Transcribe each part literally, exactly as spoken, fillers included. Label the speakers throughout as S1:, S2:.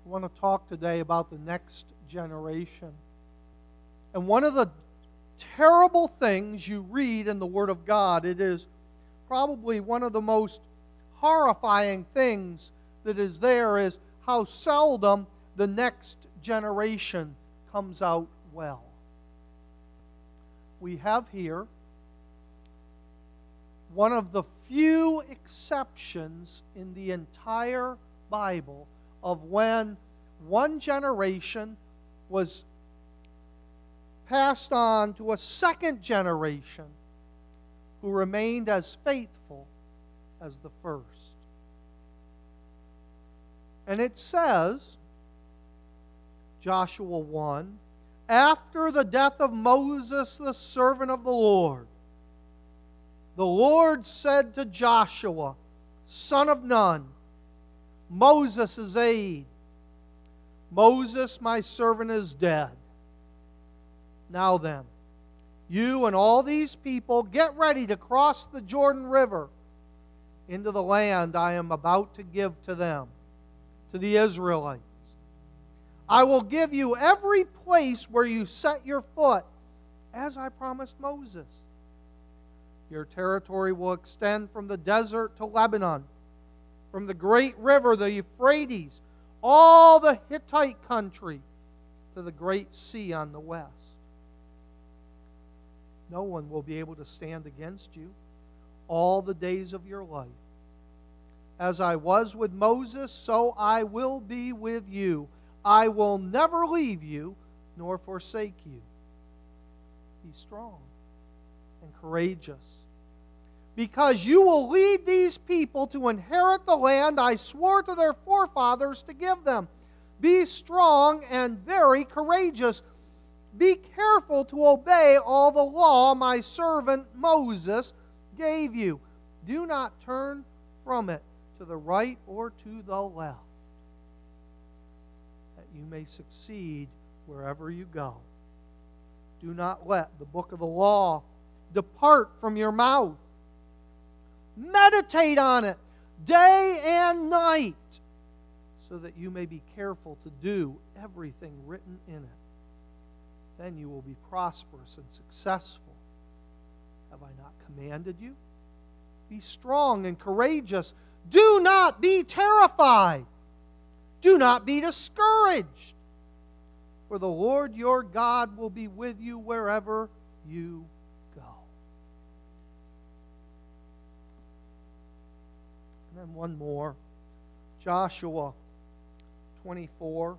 S1: I want to talk today about the next generation. And one of the terrible things you read in the Word of God, it is probably one of the most horrifying things that is there, is how seldom the next generation comes out well. We have here one of the few exceptions in the entire Bible of when one generation was passed on to a second generation who remained as faithful as the first. And it says, Joshua one, after the death of Moses, the servant of the Lord, the Lord said to Joshua, son of Nun, Moses' aide, Moses, my servant, is dead. Now then, you and all these people get ready to cross the Jordan River into the land I am about to give to them, to the Israelites. I will give you every place where you set your foot, as I promised Moses. Your territory will extend from the desert to Lebanon, from the great river, the Euphrates, all the Hittite country, to the great sea on the west. No one will be able to stand against you all the days of your life. As I was with Moses, so I will be with you. I will never leave you nor forsake you. Be strong and courageous, because you will lead these people to inherit the land I swore to their forefathers to give them. Be strong and very courageous. Be careful to obey all the law my servant Moses gave you. Do not turn from it to the right or to the left, that you may succeed wherever you go. Do not let the book of the law depart from your mouth. Meditate on it day and night, so that you may be careful to do everything written in it. Then you will be prosperous and successful. Have I not commanded you? Be strong and courageous. Do not be terrified. Do not be discouraged. For the Lord your God will be with you wherever you go. And then one more. Joshua twenty-four.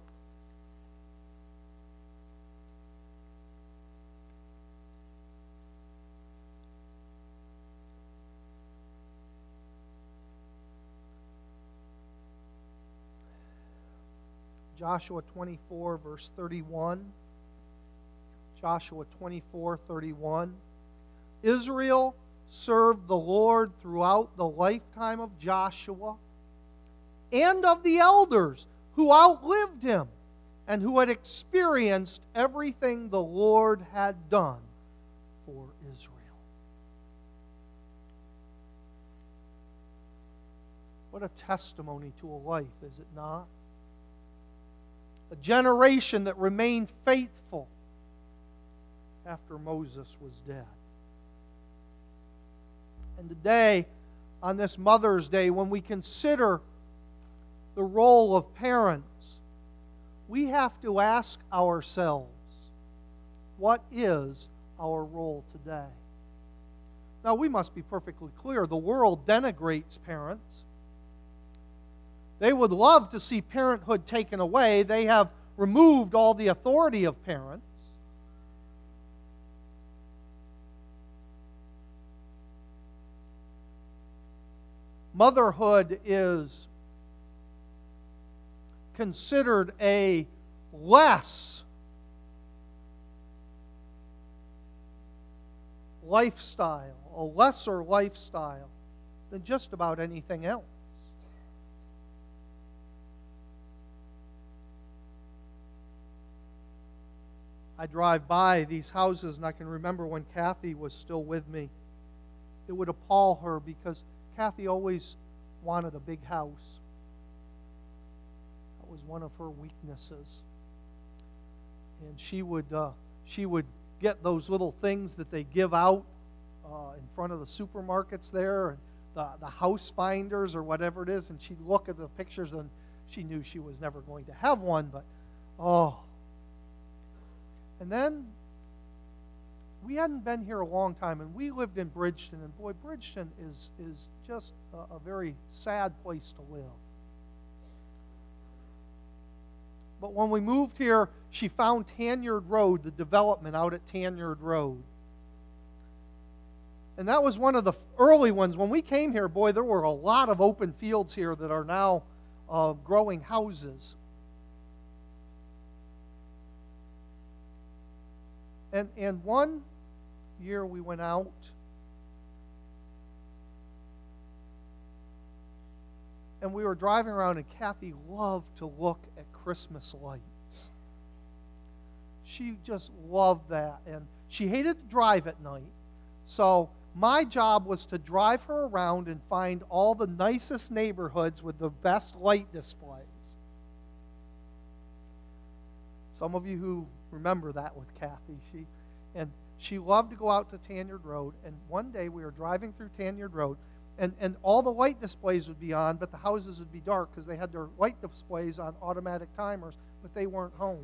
S1: Joshua twenty-four, verse thirty-one. Joshua twenty-four, thirty-one. Israel served the Lord throughout the lifetime of Joshua and of the elders who outlived him and who had experienced everything the Lord had done for Israel. What a testimony to a life, is it not? A generation that remained faithful after Moses was dead. And today, on this Mother's Day, when we consider the role of parents, we have to ask ourselves, what is our role today? Now, we must be perfectly clear. The world denigrates parents. They would love to see parenthood taken away. They have removed all the authority of parents. Motherhood is considered a less lifestyle, a lesser lifestyle than just about anything else. I drive by these houses, and I can remember when Kathy was still with me. It would appall her because Kathy always wanted a big house. was one of her weaknesses. And she would uh, she would get those little things that they give out uh, in front of the supermarkets there, and the, the house finders or whatever it is, and she'd look at the pictures and she knew she was never going to have one, but oh. And then we hadn't been here a long time, and we lived in Bridgeton, and boy, Bridgeton is, is just a, a very sad place to live. But when we moved here, she found Tanyard Road, the development out at Tanyard Road. And that was one of the early ones. When we came here, boy, there were a lot of open fields here that are now uh, growing houses. And, and one year we went out, and we were driving around, and Kathy loved to look at Christmas lights. She just loved that. And she hated to drive at night. So my job was to drive her around and find all the nicest neighborhoods with the best light displays. Some of you who remember that with Kathy, she and she loved to go out to Tanyard Road. And one day we were driving through Tanyard Road, and, and all the light displays would be on, but the houses would be dark because they had their light displays on automatic timers, but they weren't home.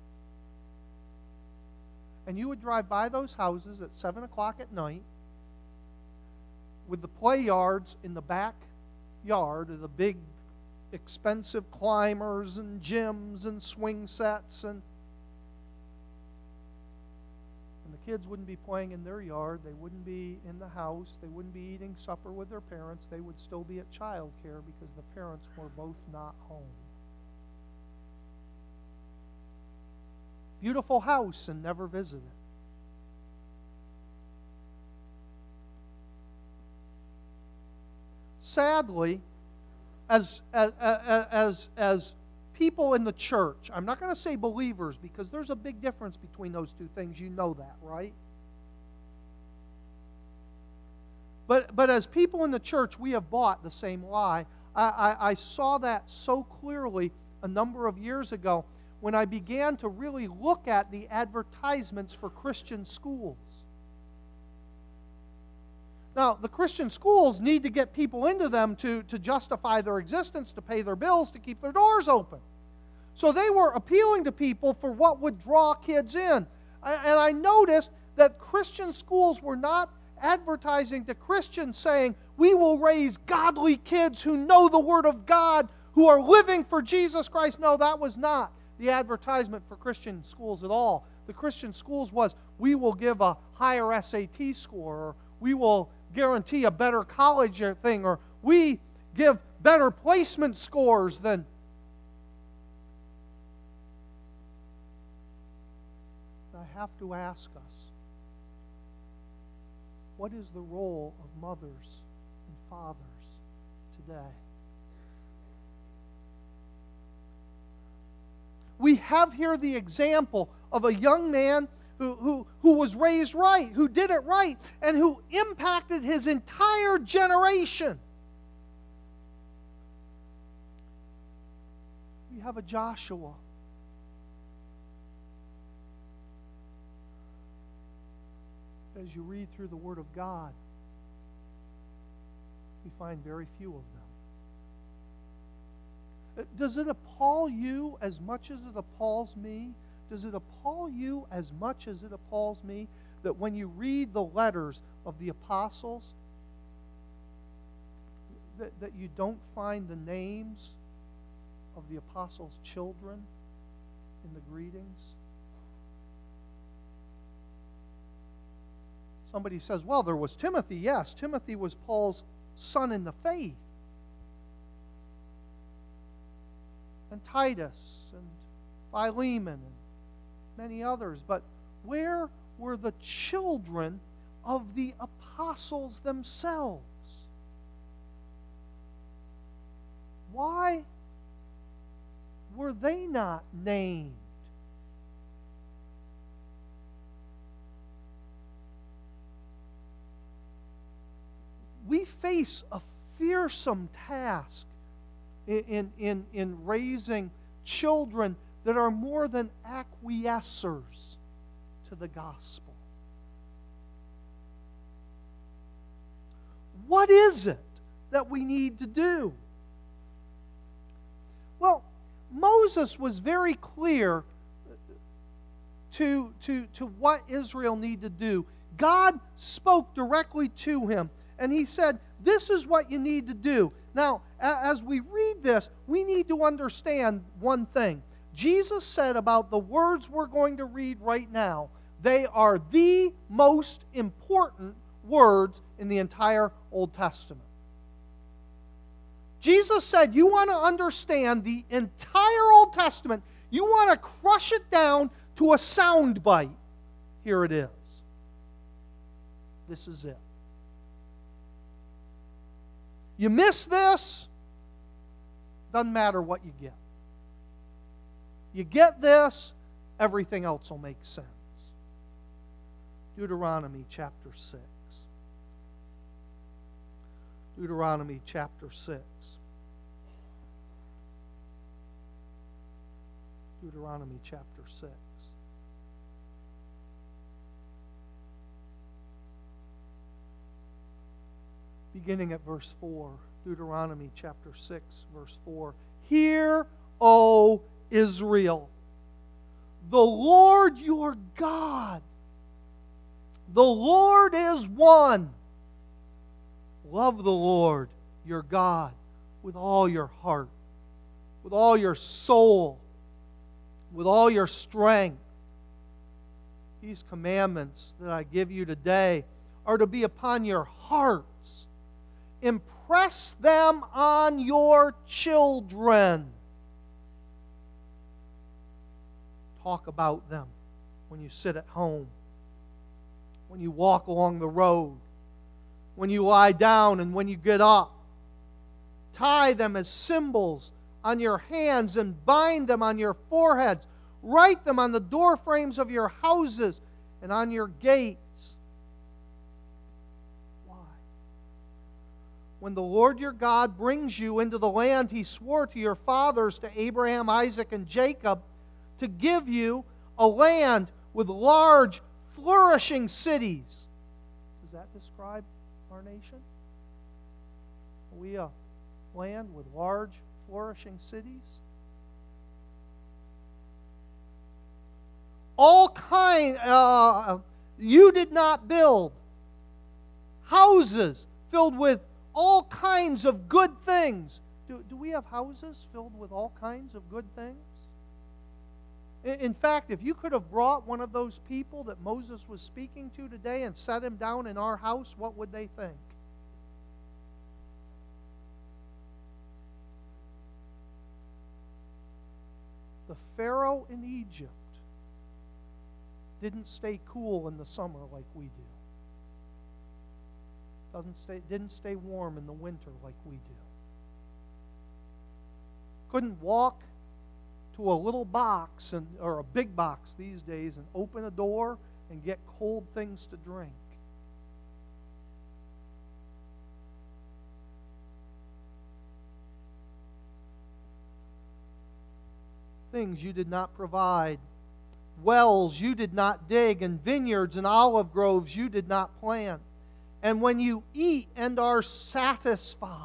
S1: And you would drive by those houses at seven o'clock at night with the play yards in the back yard, of the big expensive climbers and gyms and swing sets, and and the kids wouldn't be playing in their yard, they wouldn't be in the house, they wouldn't be eating supper with their parents, they would still be at child care because the parents were both not home. Beautiful house, and never visited. Sadly, as, as, as, as people in the church, I'm not going to say believers because there's a big difference between those two things. You know that, right? But, but as people in the church, we have bought the same lie. I, I, I saw that so clearly a number of years ago when I began to really look at the advertisements for Christian schools. Now, the Christian schools need to get people into them to, to justify their existence, to pay their bills, to keep their doors open. So they were appealing to people for what would draw kids in. And I noticed that Christian schools were not advertising to Christians saying, we will raise godly kids who know the Word of God, who are living for Jesus Christ. No, that was not the advertisement for Christian schools at all. The Christian schools was, we will give a higher S A T score, or we will guarantee a better college thing, or we give better placement scores than. I have to ask us, what is the role of mothers and fathers today? We have here the example of a young man Who, who, who was raised right, who did it right, and who impacted his entire generation. We have a Joshua. As you read through the Word of God, we find very few of them. Does it appall you as much as it appalls me? Does it appall you as much as it appalls me that when you read the letters of the apostles, that, that you don't find the names of the apostles' children in the greetings? Somebody says, well, there was Timothy. Yes, Timothy was Paul's son in the faith. And Titus and Philemon and many others. But where were the children of the apostles themselves? Why were they not named? We face a fearsome task in, in, in raising children that are more than acquiescers to the gospel. What is it that we need to do? Well, Moses was very clear to, to, to what Israel needed to do. God spoke directly to him, and he said, this is what you need to do. Now, as we read this, we need to understand one thing. Jesus said about the words we're going to read right now, they are the most important words in the entire Old Testament. Jesus said, you want to understand the entire Old Testament, you want to crush it down to a sound bite. Here it is. This is it. You miss this, doesn't matter what you get. You get this, everything else will make sense. Deuteronomy chapter six. Deuteronomy chapter six. Deuteronomy chapter six. Beginning at verse four. Deuteronomy chapter six, verse four. Hear, O Israel, the Lord your God, the Lord is one. Love the Lord your God with all your heart, with all your soul, with all your strength. These commandments that I give you today are to be upon your hearts. Impress them on your children. Talk about them when you sit at home, when you walk along the road, when you lie down and when you get up. Tie them as symbols on your hands and bind them on your foreheads. Write them on the doorframes of your houses and on your gates. Why? When the Lord your God brings you into the land He swore to your fathers, to Abraham, Isaac, and Jacob, to give you a land with large, flourishing cities. Does that describe our nation? Are we a land with large, flourishing cities? All kind, uh, you did not build houses filled with all kinds of good things. Do, do we have houses filled with all kinds of good things? In, in fact, if you could have brought one of those people that Moses was speaking to today and set him down in our house, what would they think? The Pharaoh in Egypt didn't stay cool in the summer like we do. Doesn't stay, didn't stay warm in the winter like we do. Couldn't walk to a little box and, or a big box these days and open a door and get cold things to drink. Things you did not provide. Wells you did not dig, and vineyards and olive groves you did not plant. And when you eat and are satisfied.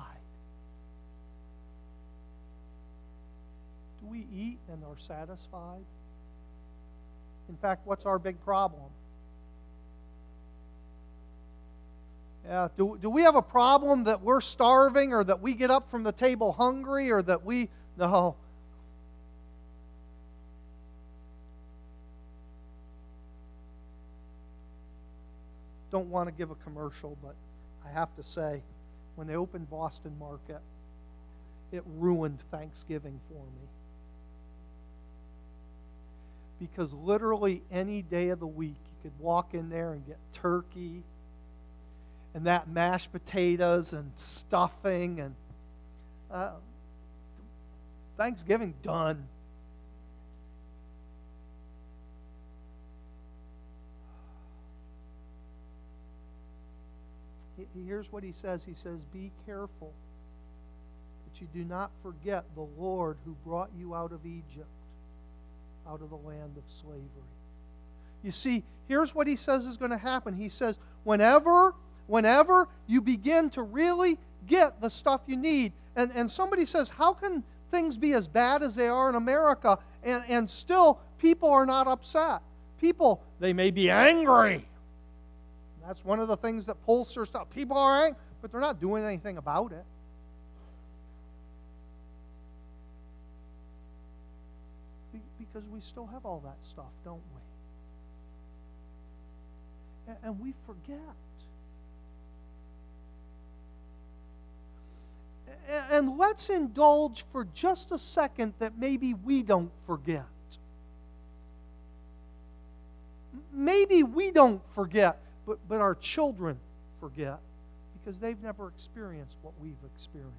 S1: Do we eat and are satisfied? In fact, what's our big problem? Yeah, do, do we have a problem that we're starving, or that we get up from the table hungry, or that we... No. Don't want to give a commercial, but I have to say, when they opened Boston Market, it ruined Thanksgiving for me. Because literally any day of the week, you could walk in there and get turkey and that mashed potatoes and stuffing, and uh, Thanksgiving done. Here's what he says. He says, be careful that you do not forget the Lord who brought you out of Egypt, out of the land of slavery. You see, here's what he says is going to happen. He says, whenever, whenever you begin to really get the stuff you need, and, and somebody says, how can things be as bad as they are in America, and, and still people are not upset? People, they may be angry. That's one of the things that pollsters tell. People are angry, but they're not doing anything about it. Be, because we still have all that stuff, don't we? And, and we forget. And, and let's indulge for just a second that maybe we don't forget. Maybe we don't forget, but, but our children forget because they've never experienced what we've experienced.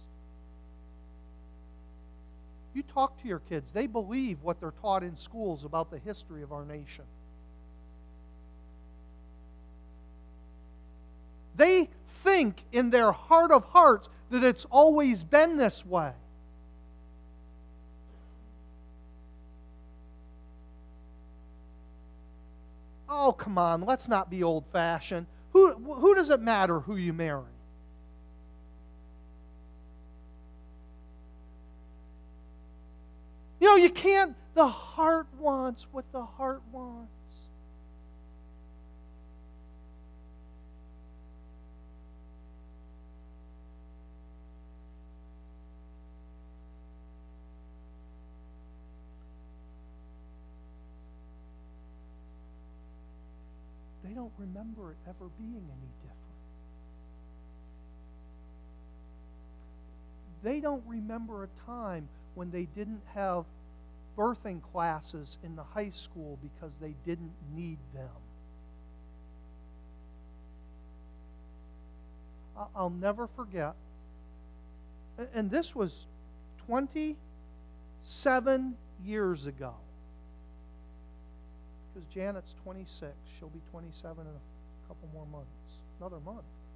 S1: You talk to your kids, they believe what they're taught in schools about the history of our nation. They think in their heart of hearts that it's always been this way. Oh, come on, let's not be old-fashioned. Who, who does it matter who you marry? You know, you can't, the heart wants what the heart wants. They don't remember it ever being any different. They don't remember a time when they didn't have birthing classes in the high school because they didn't need them. I'll never forget, and this was twenty-seven years ago. Because Janet's twenty-six. She'll be twenty-seven in a couple more months. Another month.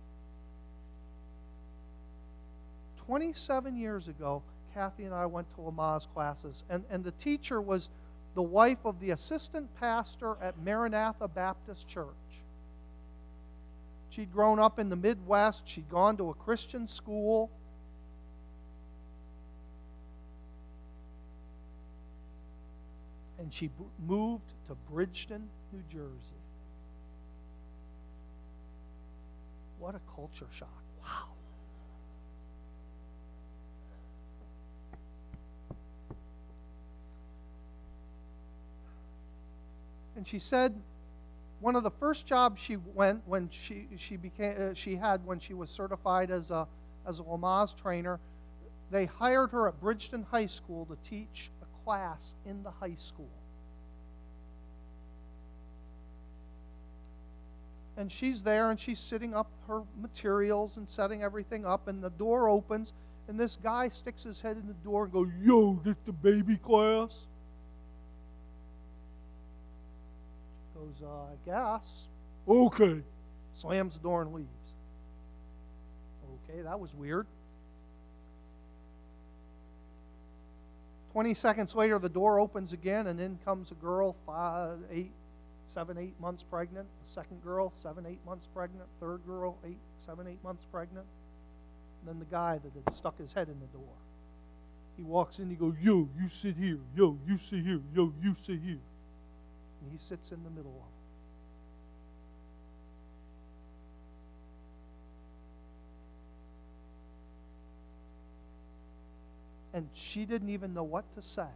S1: twenty-seven years ago, Kathy and I went to Lamaze classes, and, and the teacher was the wife of the assistant pastor at Maranatha Baptist Church. She'd grown up in the Midwest. She'd gone to a Christian school. And she moved to Bridgeton, New Jersey. What a culture shock. Wow. And she said one of the first jobs she went when she she became uh, she had when she was certified as a as a Lamaze trainer, they hired her at Bridgeton High School to teach class in the high school. And she's there and she's sitting up her materials and setting everything up, and the door opens and this guy sticks his head in the door and goes, "Yo, this the baby class?" She goes, uh, I guess. Okay. Slams the door and leaves. Okay, that was weird. Twenty seconds later, the door opens again, and in comes a girl, five, eight, seven, eight months pregnant. A second girl, seven, eight months pregnant. Third girl, eight, seven, eight months pregnant. And then the guy that had stuck his head in the door. He walks in, he goes, "Yo, you sit here. Yo, you sit here. Yo, you sit here." And he sits in the middle of it. And she didn't even know what to say.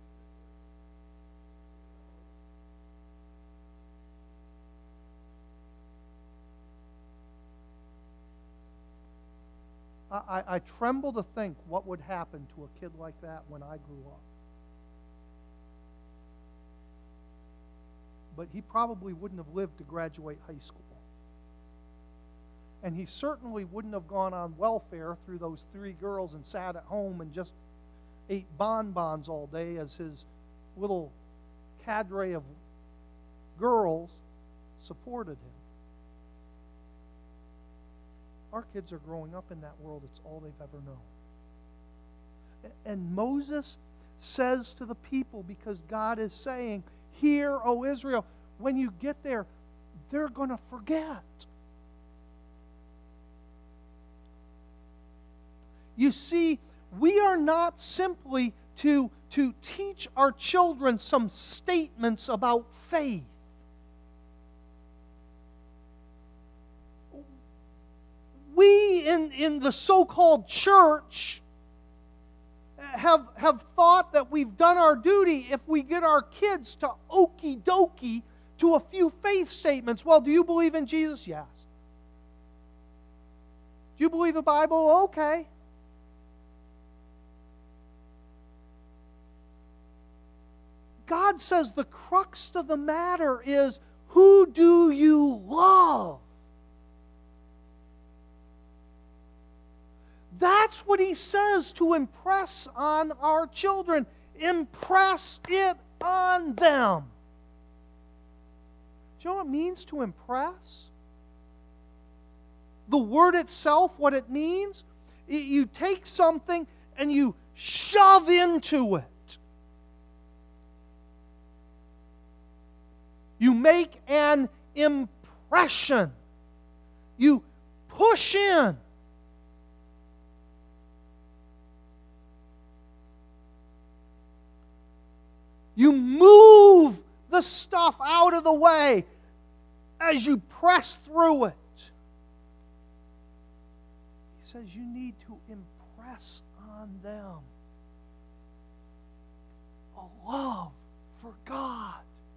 S1: I, I, I tremble to think what would happen to a kid like that when I grew up. But he probably wouldn't have lived to graduate high school. And he certainly wouldn't have gone on welfare through those three girls and sat at home and just ate bonbons all day as his little cadre of girls supported him. Our kids are growing up in that world. It's all they've ever known. And Moses says to the people, because God is saying, "Hear, O Israel, when you get there, they're going to forget." You see, we are not simply to, to teach our children some statements about faith. We in, in the so-called church have, have thought that we've done our duty if we get our kids to okie dokie to a few faith statements. Well, do you believe in Jesus? Yes. Do you believe the Bible? Okay. God says the crux of the matter is, who do you love? That's what He says to impress on our children. Impress it on them. Do you know what it means to impress? The word itself, what it means, you take something and you shove into it. You make an impression. You push in. You move the stuff out of the way as you press through it. He says you need to impress on them a love for God.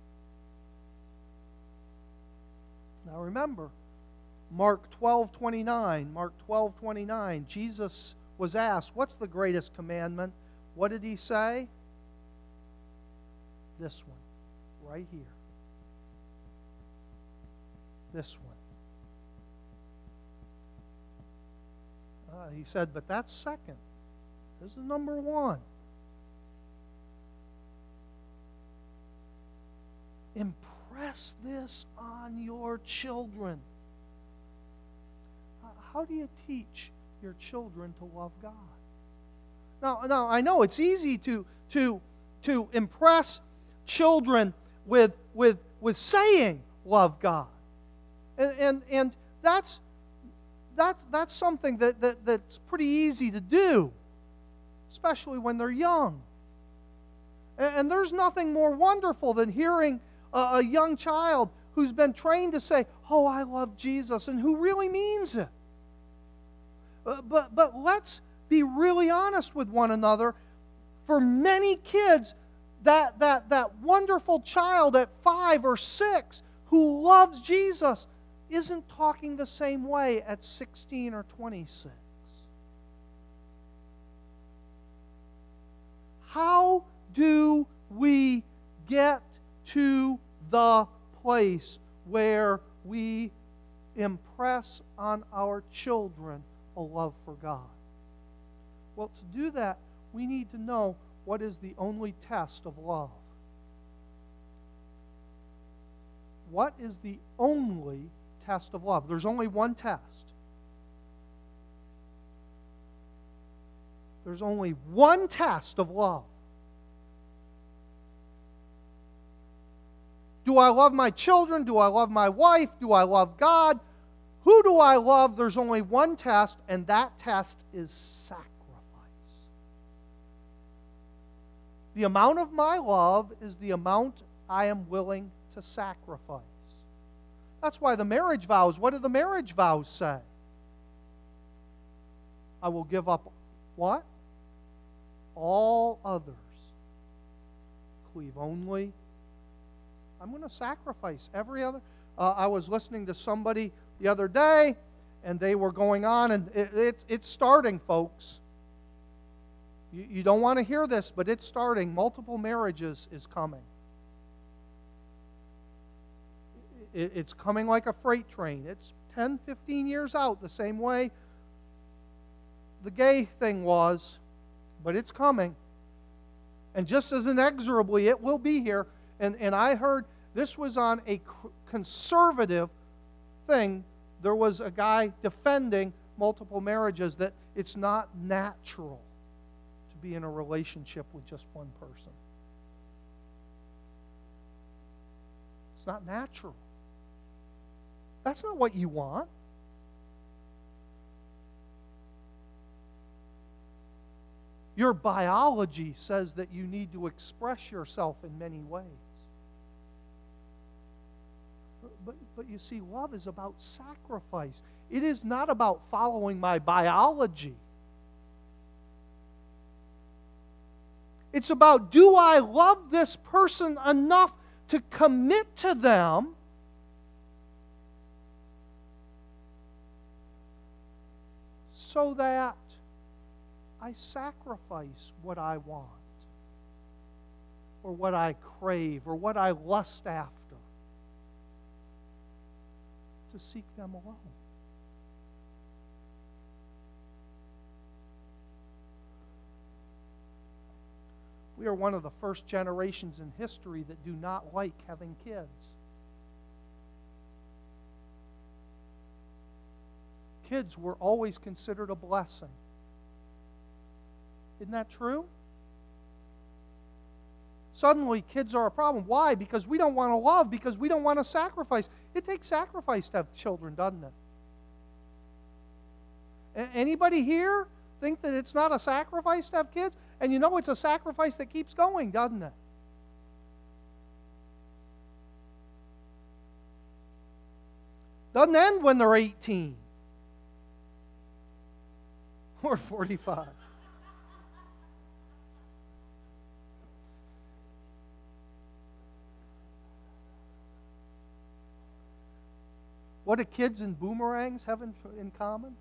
S1: Now remember, Mark twelve twenty-nine, Mark twelve twenty-nine, Jesus was asked, what's the greatest commandment? What did He say? This one, right here. This one. Uh, he said, but that's second. This is number one. Impress this on your children. Uh, how do you teach your children to love God? Now, now I know it's easy to, to, to impress children with, with, with saying, love God. And, and, and that's, that's, that's something that, that, that's pretty easy to do, especially when they're young. And, and there's nothing more wonderful than hearing a, a young child who's been trained to say, oh, I love Jesus, and who really means it. Uh, but, but let's be really honest with one another. For many kids, that, that, that wonderful child at five or six who loves Jesus isn't talking the same way at sixteen or twenty-six. How do we get to the place where we impress on our children a love for God? Well, to do that, we need to know what is the only test of love. What is the only test of love? There's only one test. There's only one test of love. Do I love my children? Do I love my wife? Do I love God? Who do I love? There's only one test, and that test is sacrifice. The amount of my love is the amount I am willing to sacrifice. That's why the marriage vows, what do the marriage vows say? I will give up what? All others. Cleave only. I'm going to sacrifice every other. Uh, I was listening to somebody the other day, and they were going on, and it, it, it's starting, folks. You, you don't want to hear this, but it's starting. Multiple marriages is coming. It, it's coming like a freight train. It's ten, fifteen years out, the same way the gay thing was, but it's coming. And just as inexorably, it will be here. And, and I heard this was on a conservative thing. There was a guy defending multiple marriages, that it's not natural to be in a relationship with just one person. It's not natural. That's not what you want. Your biology says that you need to express yourself in many ways. But, but, but you see, love is about sacrifice. It is not about following my biology. It's about, do I love this person enough to commit to them so that I sacrifice what I want or what I crave or what I lust after to seek them alone. We are one of the first generations in history that do not like having kids. Kids were always considered a blessing. Isn't that true? Suddenly, kids are a problem. Why? Because we don't want to love, because we don't want to sacrifice. It takes sacrifice to have children, doesn't it? A- anybody here think that it's not a sacrifice to have kids? And you know it's a sacrifice that keeps going, doesn't it? Doesn't end when they're eighteen or forty-five. What do kids and boomerangs have in, in common?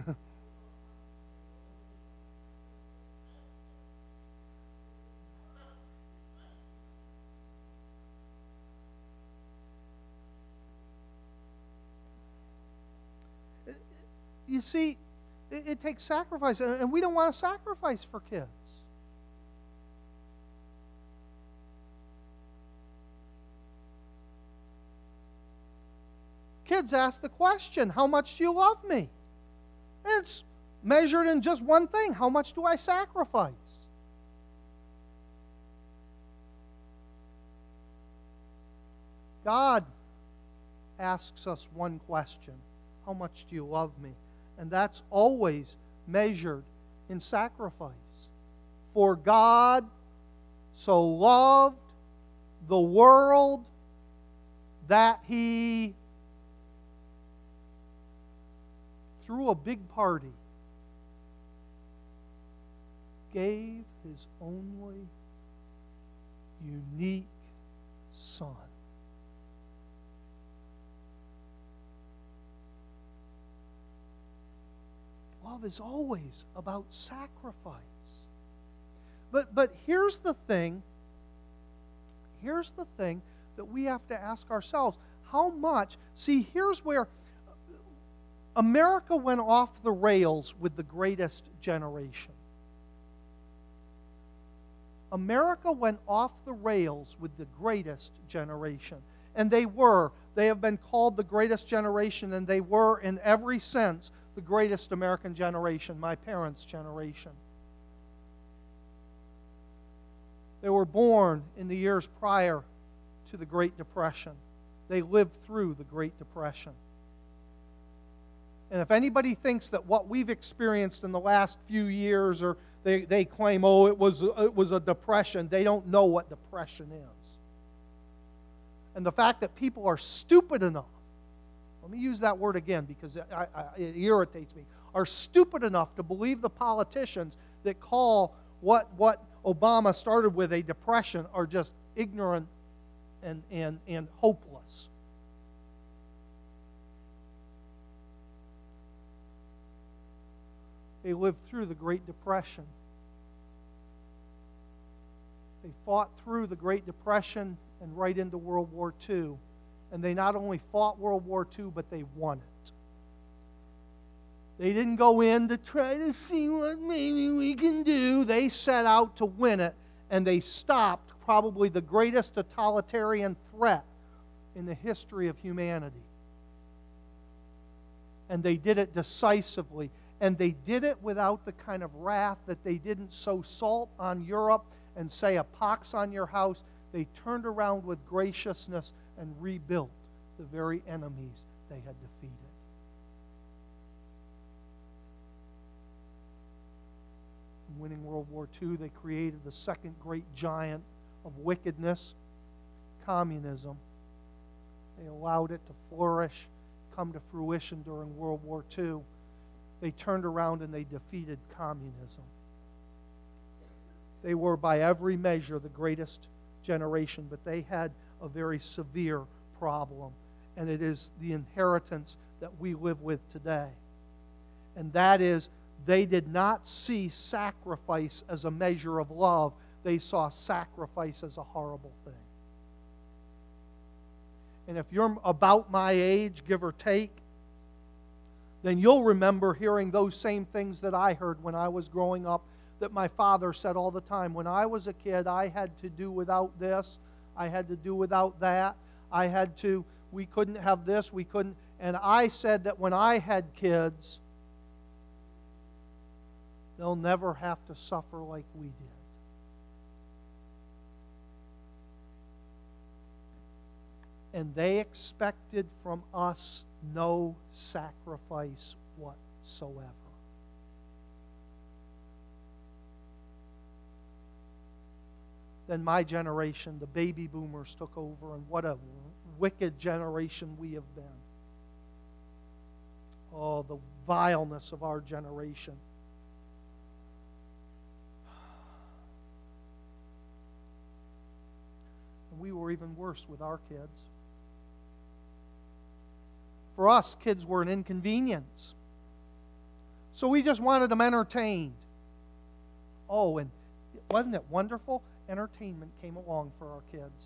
S1: You see, it, it takes sacrifice, and we don't want to sacrifice for kids. Kids ask the question, how much do you love me? And it's measured in just one thing, how much do I sacrifice? God asks us one question, how much do you love me? And that's always measured in sacrifice. For God so loved the world that He threw a big party, gave His only unique Son. Love is always about sacrifice. But, but here's the thing, here's the thing that we have to ask ourselves. How much, see, here's where America went off the rails with the greatest generation. America went off the rails with the greatest generation. And they were. They have been called the greatest generation, and they were, in every sense, the greatest American generation, my parents' generation. They were born in the years prior to the Great Depression. They lived through the Great Depression. And if anybody thinks that what we've experienced in the last few years, or they, they claim, oh, it was, it was a depression, they don't know what depression is. And the fact that people are stupid enough, let me use that word again because it, I, I, it irritates me, are stupid enough to believe the politicians that call what, what Obama started with a depression are just ignorant and, and, and hopeless. They lived through the Great Depression. They fought through the Great Depression and right into World War Two. And they not only fought World War Two, but they won it. They didn't go in to try to see what maybe we can do. They set out to win it, and they stopped probably the greatest totalitarian threat in the history of humanity. And they did it decisively. And they did it without the kind of wrath that they didn't sow salt on Europe and say a pox on your house. They turned around with graciousness and rebuilt the very enemies they had defeated. In winning World War Two, they created the second great giant of wickedness, communism. They allowed it to flourish, come to fruition during World War Two. They turned around and they defeated communism. They were, by every measure, the greatest generation, but they had a very severe problem, and it is the inheritance that we live with today. And that is, they did not see sacrifice as a measure of love. They saw sacrifice as a horrible thing. And if you're about my age, give or take, then you'll remember hearing those same things that I heard when I was growing up, that my father said all the time. When I was a kid, I had to do without this, I had to do without that, I had to, we couldn't have this, we couldn't. And I said that when I had kids, they'll never have to suffer like we did. And they expected from us no sacrifice whatsoever. Then my generation, the baby boomers, took over, and what a wicked generation we have been. Oh, the vileness of our generation. And we were even worse with our kids. For us, kids were an inconvenience. So we just wanted them entertained. Oh, and wasn't it wonderful? Entertainment came along for our kids.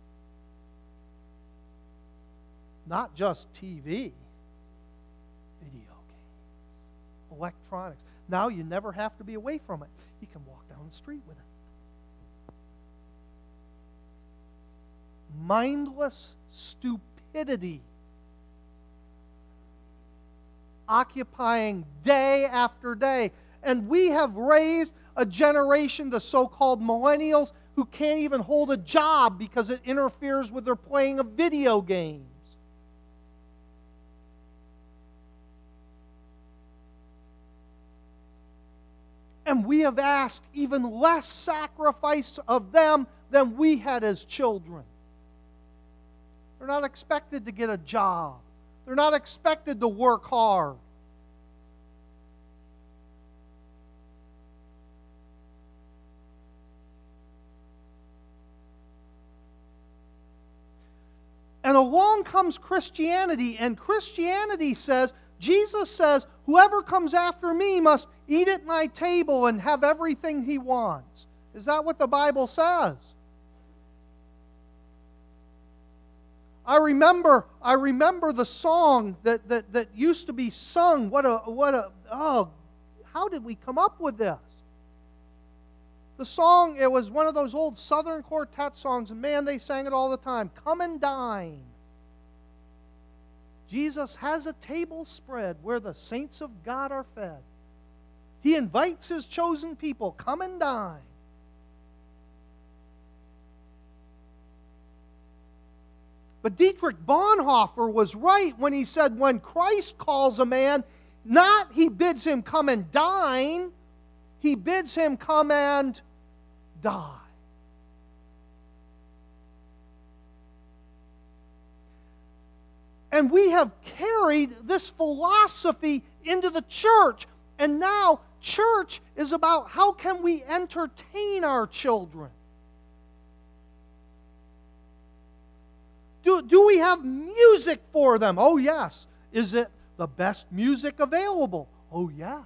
S1: Not just T V, video games, electronics. Now you never have to be away from it. You can walk down the street with it. Mindless stupidity occupying day after day. And we have raised a generation, the so-called millennials, who can't even hold a job because it interferes with their playing of video games. And we have asked even less sacrifice of them than we had as children. They're not expected to get a job. They're not expected to work hard. And along comes Christianity, and Christianity says, Jesus says, whoever comes after me must eat at my table and have everything he wants. Is that what the Bible says? I remember, I remember the song that, that, that used to be sung. What a, what a, oh, how did we come up with this? The song, it was one of those old Southern Quartet songs, and man, they sang it all the time. Come and dine. Jesus has a table spread where the saints of God are fed. He invites His chosen people, come and dine. But Dietrich Bonhoeffer was right when he said when Christ calls a man, not he bids him come and dine, he bids him come and die. And we have carried this philosophy into the church. And now church is about how can we entertain our children. Do, do we have music for them? Oh, yes. Is it the best music available? Oh, yes.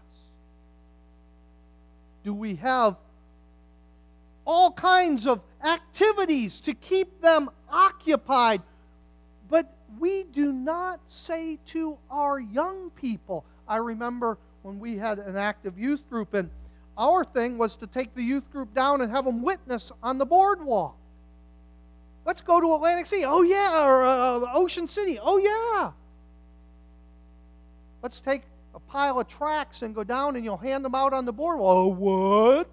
S1: Do we have all kinds of activities to keep them occupied? But we do not say to our young people. I remember when we had an active youth group, and our thing was to take the youth group down and have them witness on the boardwalk. Let's go to Atlantic City. Oh, yeah. Or uh, Ocean City. Oh, yeah. Let's take a pile of tracts and go down and you'll hand them out on the boardwalk. Oh, what?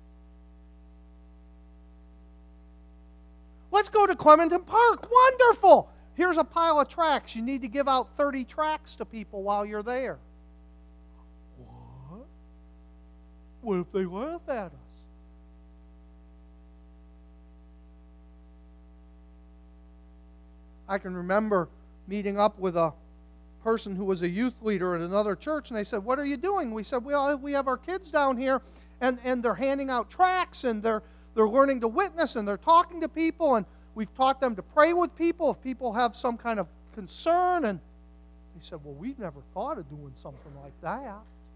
S1: Let's go to Clementon Park. Wonderful. Here's a pile of tracts. You need to give out thirty tracts to people while you're there. What? What if they laugh at us? I can remember meeting up with a person who was a youth leader at another church, and they said, "What are you doing?" We said, "Well, we have our kids down here, and, and they're handing out tracts, and they're, they're learning to witness, and they're talking to people, and we've taught them to pray with people if people have some kind of concern." And they said, "Well, we've never thought of doing something like that."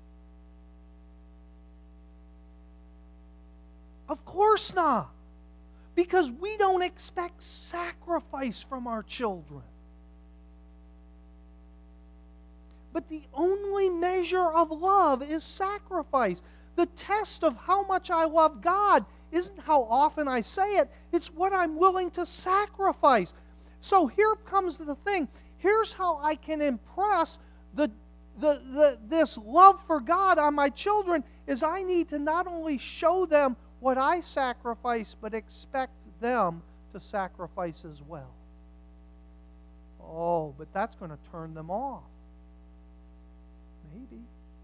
S1: Of course not. Because we don't expect sacrifice from our children. But the only measure of love is sacrifice. The test of how much I love God isn't how often I say it, it's what I'm willing to sacrifice. So here comes the thing. Here's how I can impress the, the, the, this love for God on my children is I need to not only show them what I sacrifice, but expect them to sacrifice as well. Oh, but that's going to turn them off. Maybe.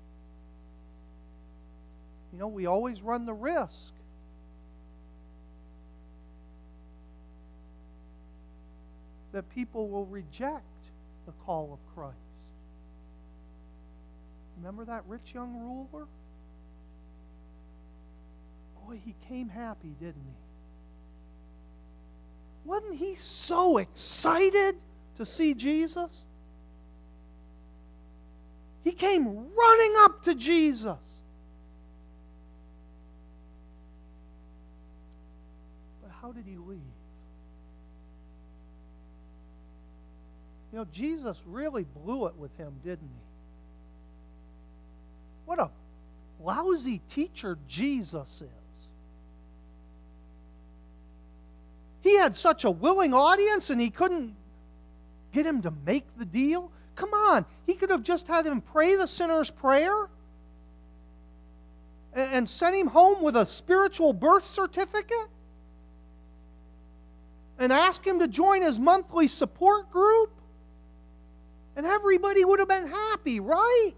S1: You know, we always run the risk that people will reject the call of Christ. Remember that rich young ruler? Boy, he came happy, didn't he? Wasn't he so excited to see Jesus? He came running up to Jesus. But how did he leave? You know, Jesus really blew it with him, didn't he? What a lousy teacher Jesus is. He had such a willing audience and he couldn't get him to make the deal. Come on, he could have just had him pray the sinner's prayer and sent him home with a spiritual birth certificate and ask him to join his monthly support group, and everybody would have been happy, right?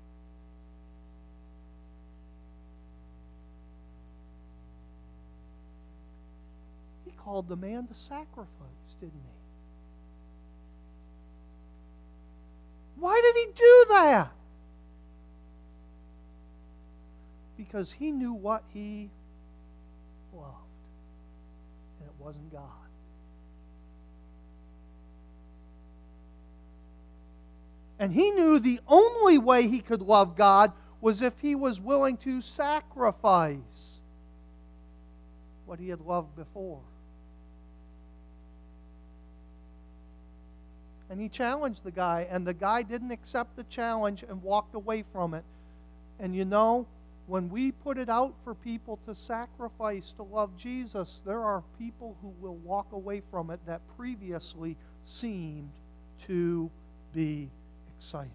S1: He called the man to sacrifice, didn't he? Why did he do that? Because he knew what he loved, and it wasn't God. And he knew the only way he could love God was if he was willing to sacrifice what he had loved before. And he challenged the guy, and the guy didn't accept the challenge and walked away from it. And you know, when we put it out for people to sacrifice to love Jesus, there are people who will walk away from it that previously seemed to be excited.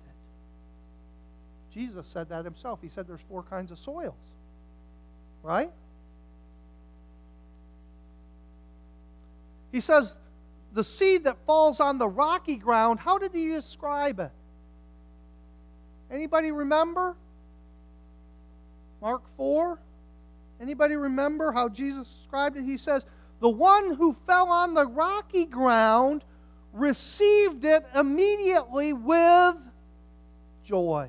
S1: Jesus said that himself. He said there's four kinds of soils. Right? He says the seed that falls on the rocky ground, how did he describe it? Anybody remember? Mark four? Anybody remember how Jesus described it? He says, the one who fell on the rocky ground received it immediately with joy.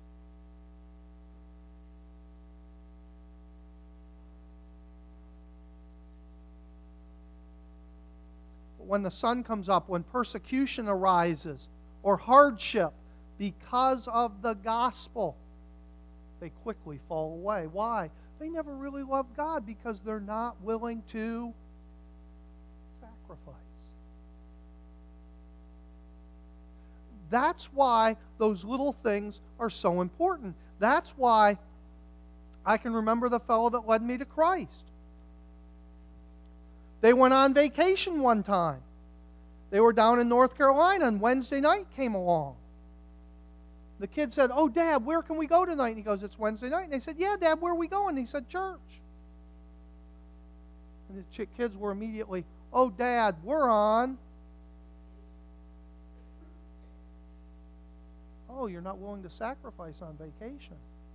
S1: When the sun comes up, when persecution arises or hardship because of the gospel, they quickly fall away. Why? They never really love God because they're not willing to sacrifice. That's why those little things are so important. That's why I can remember the fellow that led me to Christ. They went on vacation one time. They were down in North Carolina, and Wednesday night came along. The kid said, "Oh, Dad, where can we go tonight?" And he goes, "It's Wednesday night." And they said, "Yeah, Dad, where are we going?" And he said, "Church." And the kids were immediately, "Oh, Dad, we're on." Oh, you're not willing to sacrifice on vacation.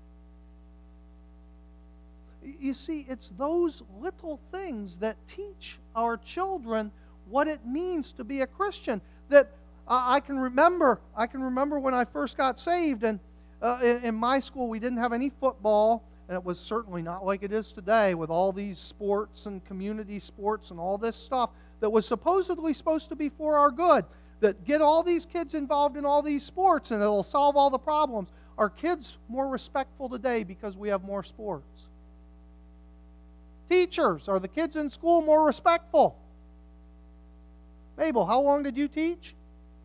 S1: You see, it's those little things that teach our children what it means to be a Christian. That uh, I can remember, I can remember when I first got saved, and uh, in, in my school we didn't have any football, and it was certainly not like it is today with all these sports and community sports and all this stuff that was supposedly supposed to be for our good. That get all these kids involved in all these sports and it'll solve all the problems. Are kids more respectful today because we have more sports? Teachers, are the kids in school more respectful? Mabel, how long did you teach?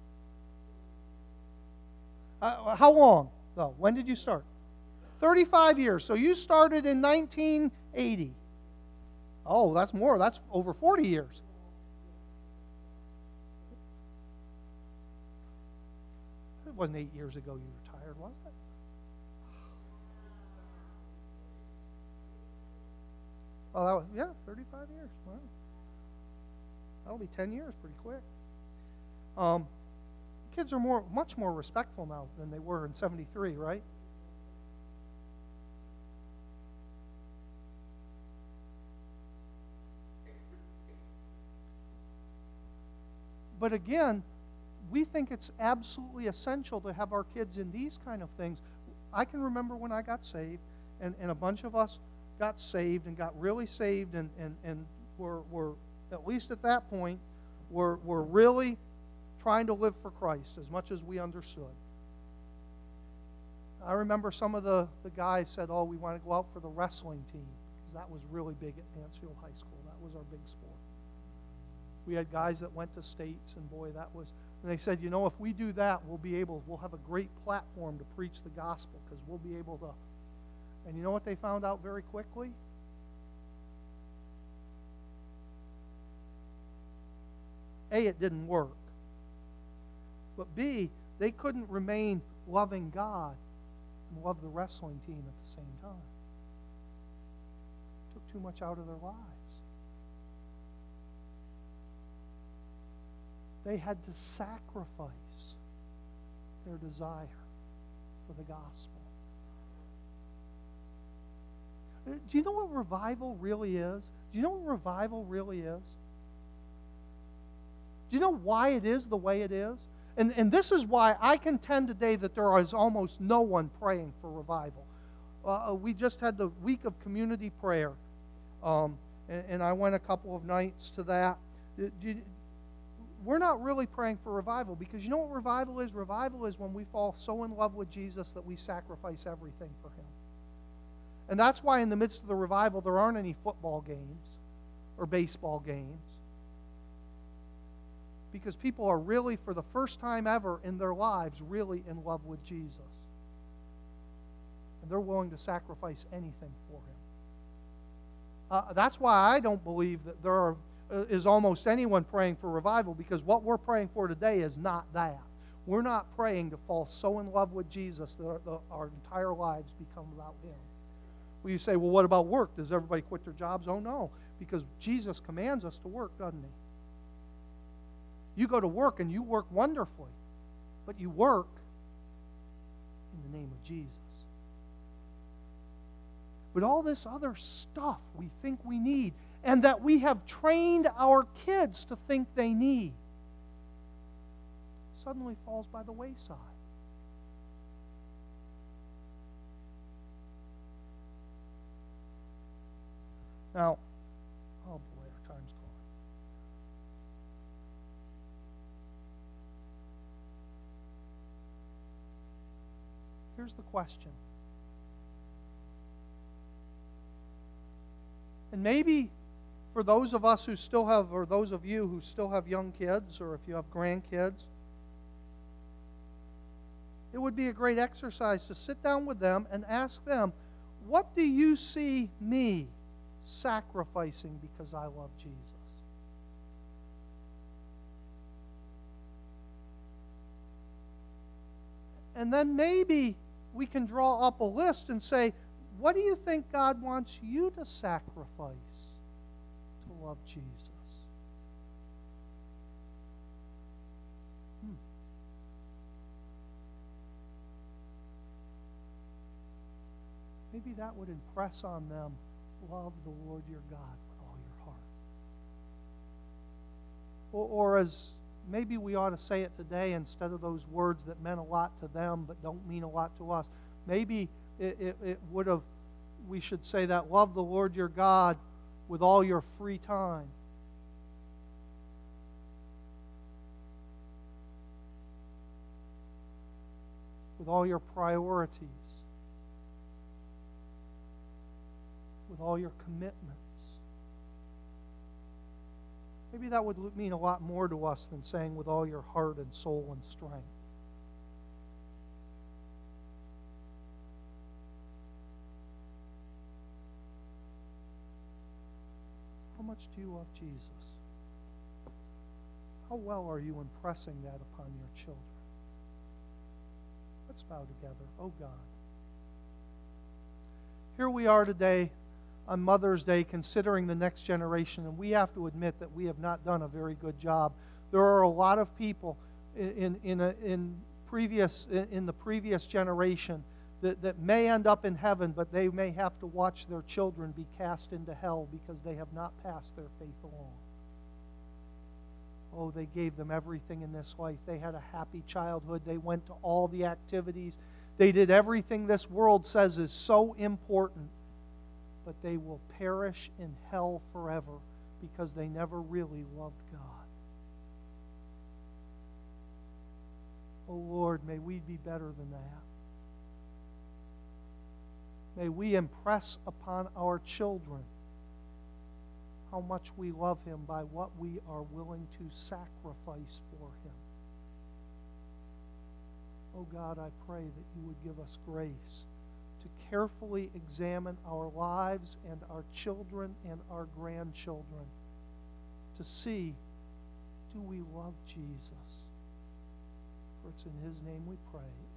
S1: Uh, how long? No, when did you start? thirty-five years. So you started in nineteen eighty. Oh, that's more. That's over forty years. It wasn't eight years ago you retired, was it? Oh, that was, yeah, thirty-five years. Wow. That'll be ten years pretty quick. Um, kids are more, much more respectful now than they were in seventy-three, right? But again, we think it's absolutely essential to have our kids in these kind of things. I can remember when I got saved, and, and a bunch of us got saved and got really saved, and, and, and were, were, at least at that point, were, were really trying to live for Christ as much as we understood. I remember some of the, the guys said, "Oh, we want to go out for the wrestling team," because that was really big at Mansfield High School. That was our big sport. We had guys that went to states, and boy, that was, and they said, you know, if we do that, we'll be able, we'll have a great platform to preach the gospel, because we'll be able to. And you know what they found out very quickly? A, it didn't work. But B, they couldn't remain loving God and love the wrestling team at the same time. It took too much out of their lives. They had to sacrifice their desire for the gospel. Do you know what revival really is? Do you know what revival really is? Do you know why it is the way it is? And, and this is why I contend today that there is almost no one praying for revival. Uh, we just had the week of community prayer, um, and, and I went a couple of nights to that. Do you, we're not really praying for revival, because you know what revival is? Revival is when we fall so in love with Jesus that we sacrifice everything for Him. And that's why in the midst of the revival there aren't any football games or baseball games. Because people are really, for the first time ever in their lives, really in love with Jesus. And they're willing to sacrifice anything for Him. Uh, that's why I don't believe that there are, uh, is almost anyone praying for revival, because what we're praying for today is not that. We're not praying to fall so in love with Jesus that our, the, our entire lives become about Him. Well, you say, well, what about work? Does everybody quit their jobs? Oh, no, because Jesus commands us to work, doesn't He? You go to work and you work wonderfully, but you work in the name of Jesus. But all this other stuff we think we need, and that we have trained our kids to think they need, suddenly falls by the wayside. Now, oh boy, our time's gone. Here's the question. And maybe for those of us who still have, or those of you who still have young kids, or if you have grandkids, it would be a great exercise to sit down with them and ask them, what do you see me sacrificing because I love Jesus? And then maybe we can draw up a list and say, what do you think God wants you to sacrifice to love Jesus? Hmm. Maybe that would impress on them, love the Lord your God with all your heart. Or, or as maybe we ought to say it today, instead of those words that meant a lot to them but don't mean a lot to us, maybe it, it, it would have, we should say that, love the Lord your God with all your free time. With all your priorities. With all your commitments. Maybe that would mean a lot more to us than saying with all your heart and soul and strength. How much do you love Jesus? How well are you impressing that upon your children? Let's bow together. Oh God. Here we are today on Mother's Day considering the next generation, and we have to admit that we have not done a very good job. There are a lot of people in, in, a, in, previous, in the previous generation that, that may end up in heaven, but they may have to watch their children be cast into hell because they have not passed their faith along. Oh, they gave them everything in this life. They had a happy childhood. They went to all the activities. They did everything this world says is so important, but they will perish in hell forever because they never really loved God. Oh Lord, may we be better than that. May we impress upon our children how much we love Him by what we are willing to sacrifice for Him. Oh God, I pray that you would give us grace to carefully examine our lives and our children and our grandchildren to see, do we love Jesus? For it's in His name we pray.